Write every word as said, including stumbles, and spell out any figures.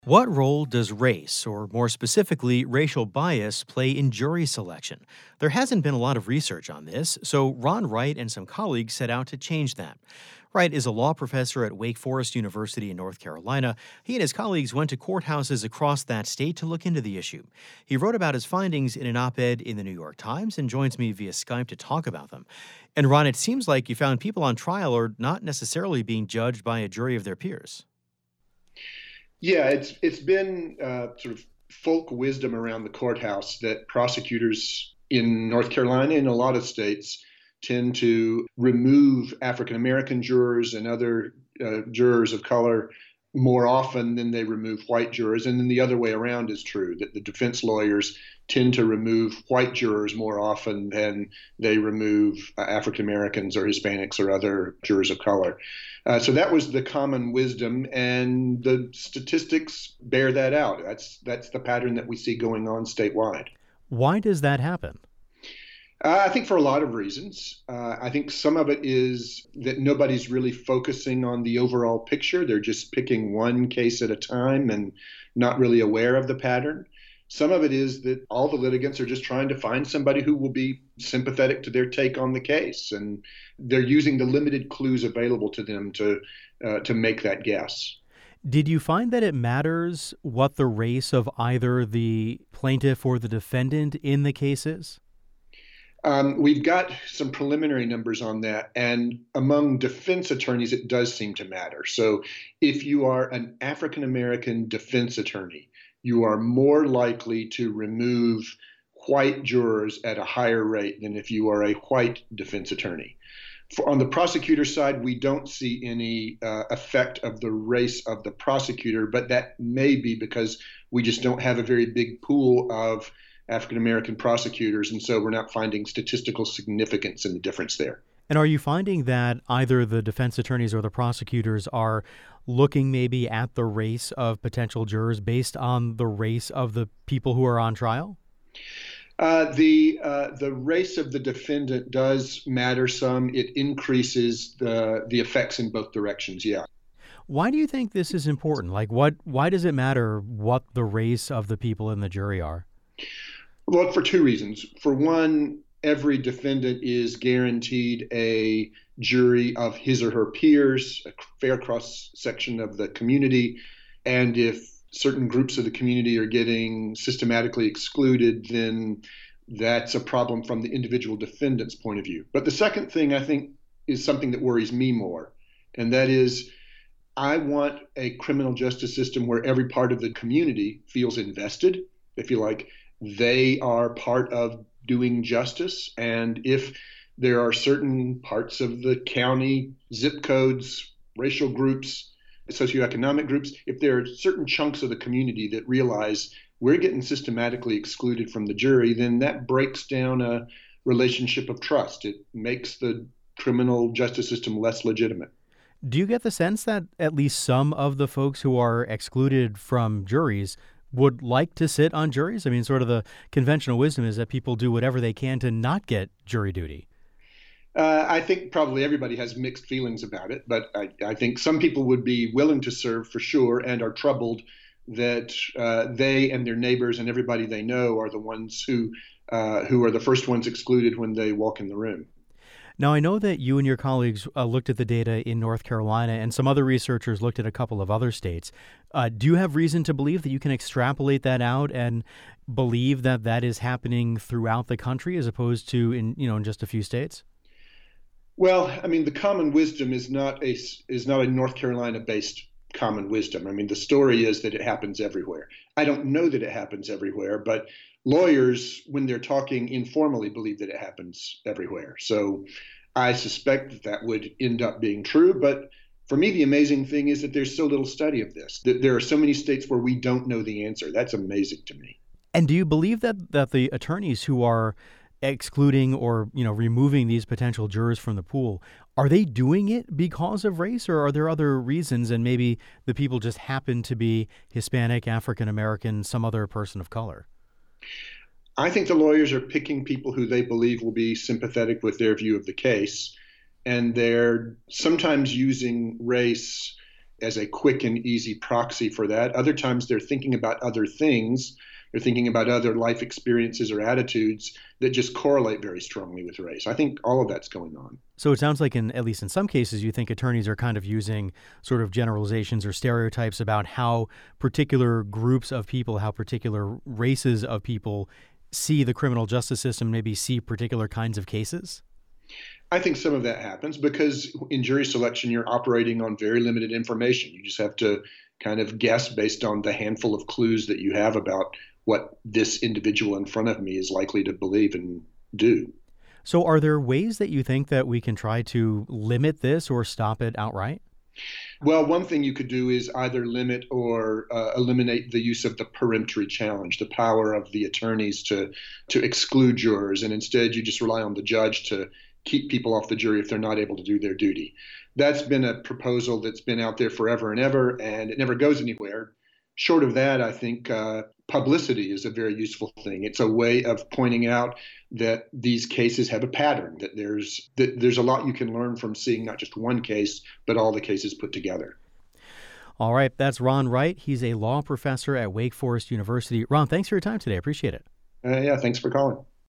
What role does race, or more specifically, racial bias, play in jury selection? There hasn't been a lot of research on this, so Ron Wright and some colleagues set out to change that. Wright is a law professor at Wake Forest University in North Carolina. He and his colleagues went to courthouses across that state to look into the issue. He wrote about his findings in an op ed in the New York Times and joins me via Skype to talk about them. And Ron, it seems like you found people on trial are not necessarily being judged by a jury of their peers. Yeah, it's it's been uh, sort of folk wisdom around the courthouse that prosecutors in North Carolina and a lot of states tend to remove African American jurors and other uh, jurors of color more often than they remove white jurors. And then the other way around is true, that the defense lawyers tend to remove white jurors more often than they remove uh, African Americans or Hispanics or other jurors of color. Uh, so that was the common wisdom, and the statistics bear that out. That's that's the pattern that we see going on statewide. Why does that happen? Uh, I think for a lot of reasons. Uh, I think some of it is that nobody's really focusing on the overall picture. They're just picking one case at a time and not really aware of the pattern. Some of it is that all the litigants are just trying to find somebody who will be sympathetic to their take on the case, and they're using the limited clues available to them to uh, to make that guess. Did you find that it matters what the race of either the plaintiff or the defendant in the case is? Um, we've got some preliminary numbers on that, and among defense attorneys, it does seem to matter. So if you are an African American defense attorney, you are more likely to remove white jurors at a higher rate than if you are a white defense attorney. For, on the prosecutor side, we don't see any uh, effect of the race of the prosecutor, but that may be because we just don't have a very big pool of African American prosecutors, and so we're not finding statistical significance in the difference there. And are you finding that either the defense attorneys or the prosecutors are looking maybe at the race of potential jurors based on the race of the people who are on trial? Uh, the uh, the race of the defendant does matter some. It increases the the effects in both directions, yeah. Why do you think this is important? Like, what? Why does it matter what the race of the people in the jury are? Well, for two reasons. For one, every defendant is guaranteed a jury of his or her peers, a fair cross-section of the community. And if certain groups of the community are getting systematically excluded, then that's a problem from the individual defendant's point of view. But the second thing, I think, is something that worries me more, and that is I want a criminal justice system where every part of the community feels invested. They feel like they are part of doing justice. And if there are certain parts of the county, zip codes, racial groups, socioeconomic groups, if there are certain chunks of the community that realize we're getting systematically excluded from the jury, then that breaks down a relationship of trust. It makes the criminal justice system less legitimate. Do you get the sense that at least some of the folks who are excluded from juries would like to sit on juries? I mean, sort of the conventional wisdom is that people do whatever they can to not get jury duty. Uh, I think probably everybody has mixed feelings about it, but I, I think some people would be willing to serve for sure and are troubled that uh, they and their neighbors and everybody they know are the ones who uh, who are the first ones excluded when they walk in the room. Now, I know that you and your colleagues uh, looked at the data in North Carolina, and some other researchers looked at a couple of other states. Uh, do you have reason to believe that you can extrapolate that out and believe that that is happening throughout the country as opposed to in, you know, in just a few states? Well, I mean, the common wisdom is not a is not a North Carolina-based common wisdom. I mean, the story is that it happens everywhere. I don't know that it happens everywhere, but lawyers, when they're talking informally, believe that it happens everywhere. So I suspect that that would end up being true. But for me, the amazing thing is that there's so little study of this, that there are so many states where we don't know the answer. That's amazing to me. And do you believe that that the attorneys who are excluding or, you know, removing these potential jurors from the pool, are they doing it because of race, or are there other reasons and maybe the people just happen to be Hispanic, African American, some other person of color? I think the lawyers are picking people who they believe will be sympathetic with their view of the case, and they're sometimes using race as a quick and easy proxy for that. Other times they're thinking about other things. They're thinking about other life experiences or attitudes that just correlate very strongly with race. I think all of that's going on. So it sounds like, in at least in some cases, you think attorneys are kind of using sort of generalizations or stereotypes about how particular groups of people, how particular races of people see the criminal justice system, maybe see particular kinds of cases? I think some of that happens because in jury selection, you're operating on very limited information. You just have to kind of guess based on the handful of clues that you have about what this individual in front of me is likely to believe and do. So are there ways that you think that we can try to limit this or stop it outright? Well, one thing you could do is either limit or uh, eliminate the use of the peremptory challenge, the power of the attorneys to to exclude jurors, and instead you just rely on the judge to keep people off the jury if they're not able to do their duty. That's been a proposal that's been out there forever and ever, and it never goes anywhere. Short of that, I think uh, publicity is a very useful thing. It's a way of pointing out that these cases have a pattern, that there's that there's a lot you can learn from seeing not just one case, but all the cases put together. All right, that's Ron Wright. He's a law professor at Wake Forest University. Ron, thanks for your time today. I appreciate it. Uh, yeah, thanks for calling.